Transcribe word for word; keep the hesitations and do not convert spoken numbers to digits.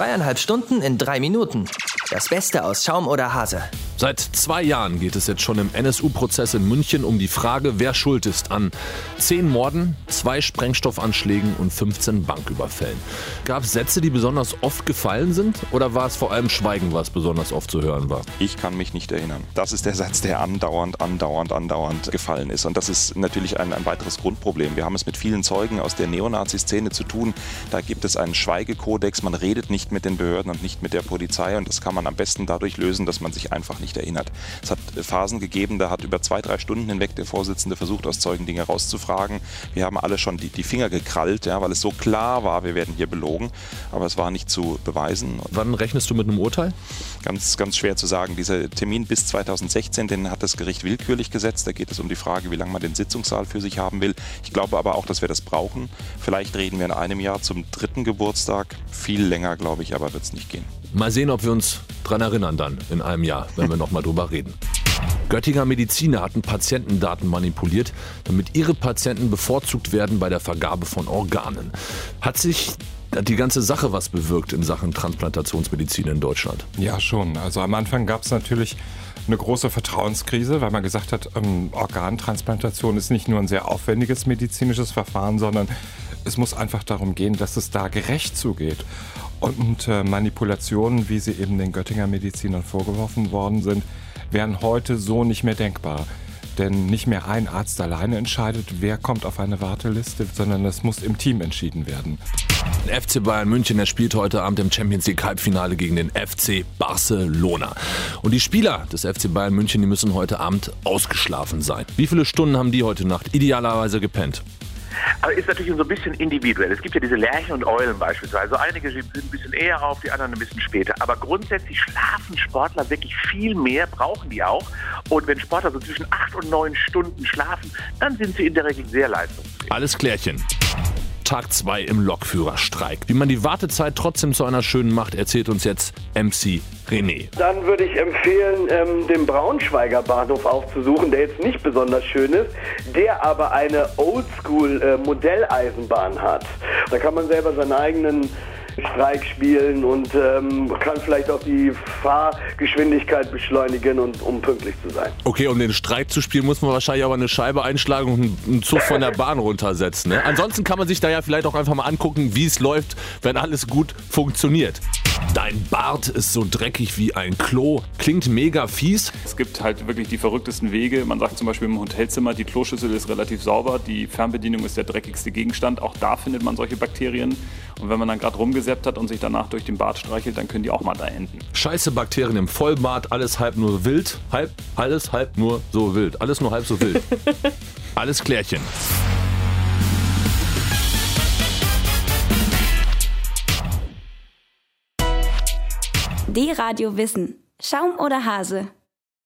Dreieinhalb Stunden in drei Minuten. Das Beste aus Schaum oder Hase. Seit zwei Jahren geht es jetzt schon im N S U-Prozess in München um die Frage, wer schuld ist an zehn Morden, zwei Sprengstoffanschlägen und fünfzehn Banküberfällen. Gab es Sätze, die besonders oft gefallen sind? Oder war es vor allem Schweigen, was besonders oft zu hören war? Ich kann mich nicht erinnern. Das ist der Satz, der andauernd, andauernd, andauernd gefallen ist. Und das ist natürlich ein, ein weiteres Grundproblem. Wir haben es mit vielen Zeugen aus der Neonazi-Szene zu tun. Da gibt es einen Schweigekodex. Man redet nicht mit den Behörden und nicht mit der Polizei. Und das kann man am besten dadurch lösen, dass man sich einfach nicht erinnert. Es hat Phasen gegeben, da hat über zwei, drei Stunden hinweg der Vorsitzende versucht, aus Zeugen Dinge rauszufragen. Wir haben alle schon die, die Finger gekrallt, ja, weil es so klar war, wir werden hier belogen. Aber es war nicht zu beweisen. Wann rechnest du mit einem Urteil? Ganz, ganz schwer zu sagen. Dieser Termin bis zweitausendsechzehn, den hat das Gericht willkürlich gesetzt. Da geht es um die Frage, wie lange man den Sitzungssaal für sich haben will. Ich glaube aber auch, dass wir das brauchen. Vielleicht reden wir in einem Jahr zum dritten Geburtstag. Viel länger, glaube ich, aber wird es nicht gehen. Mal sehen, ob wir uns dran erinnern dann in einem Jahr, wenn wir nochmal drüber reden. Göttinger Mediziner hatten Patientendaten manipuliert, damit ihre Patienten bevorzugt werden bei der Vergabe von Organen. Hat sich die ganze Sache was bewirkt in Sachen Transplantationsmedizin in Deutschland? Ja, schon. Also am Anfang gab es natürlich eine große Vertrauenskrise, weil man gesagt hat, ähm, Organtransplantation ist nicht nur ein sehr aufwendiges medizinisches Verfahren, sondern es muss einfach darum gehen, dass es da gerecht zugeht. Und äh, Manipulationen, wie sie eben den Göttinger Medizinern vorgeworfen worden sind, wären heute so nicht mehr denkbar. Denn nicht mehr ein Arzt alleine entscheidet, wer kommt auf eine Warteliste, sondern es muss im Team entschieden werden. Der F C Bayern München, der spielt heute Abend im Champions League Halbfinale gegen den F C Barcelona. Und die Spieler des F C Bayern München, die müssen heute Abend ausgeschlafen sein. Wie viele Stunden haben die heute Nacht idealerweise gepennt? Aber ist natürlich so ein bisschen individuell. Es gibt ja diese Lerchen und Eulen beispielsweise. Einige sind ein bisschen eher auf, die anderen ein bisschen später. Aber grundsätzlich schlafen Sportler wirklich viel mehr, brauchen die auch. Und wenn Sportler so zwischen acht und neun Stunden schlafen, dann sind sie in der Regel sehr leistungsfähig. Alles klärchen. Tag zwei im Lokführerstreik. Wie man die Wartezeit trotzdem zu einer schönen macht, erzählt uns jetzt M C René. Dann würde ich empfehlen, ähm, den Braunschweiger Bahnhof aufzusuchen, der jetzt nicht besonders schön ist, der aber eine Oldschool-Modelleisenbahn äh, hat. Da kann man selber seinen eigenen Streik spielen und ähm, kann vielleicht auch die Fahrgeschwindigkeit beschleunigen, und, um pünktlich zu sein. Okay, um den Streik zu spielen, muss man wahrscheinlich aber eine Scheibe einschlagen und einen Zug von der Bahn runtersetzen. Ne? Ansonsten kann man sich da ja vielleicht auch einfach mal angucken, wie es läuft, wenn alles gut funktioniert. Dein Bart ist so dreckig wie ein Klo. Klingt mega fies. Es gibt halt wirklich die verrücktesten Wege. Man sagt zum Beispiel im Hotelzimmer, die Kloschüssel ist relativ sauber, die Fernbedienung ist der dreckigste Gegenstand. Auch da findet man solche Bakterien. Und wenn man dann gerade rumgesäppt hat und sich danach durch den Bart streichelt, dann können die auch mal da enden. Scheiße Bakterien im Vollbart, alles halb nur wild. Halb, alles halb nur so wild. Alles nur halb so wild. Alles klärchen. Die Radio Wissen. Schaum oder Hase?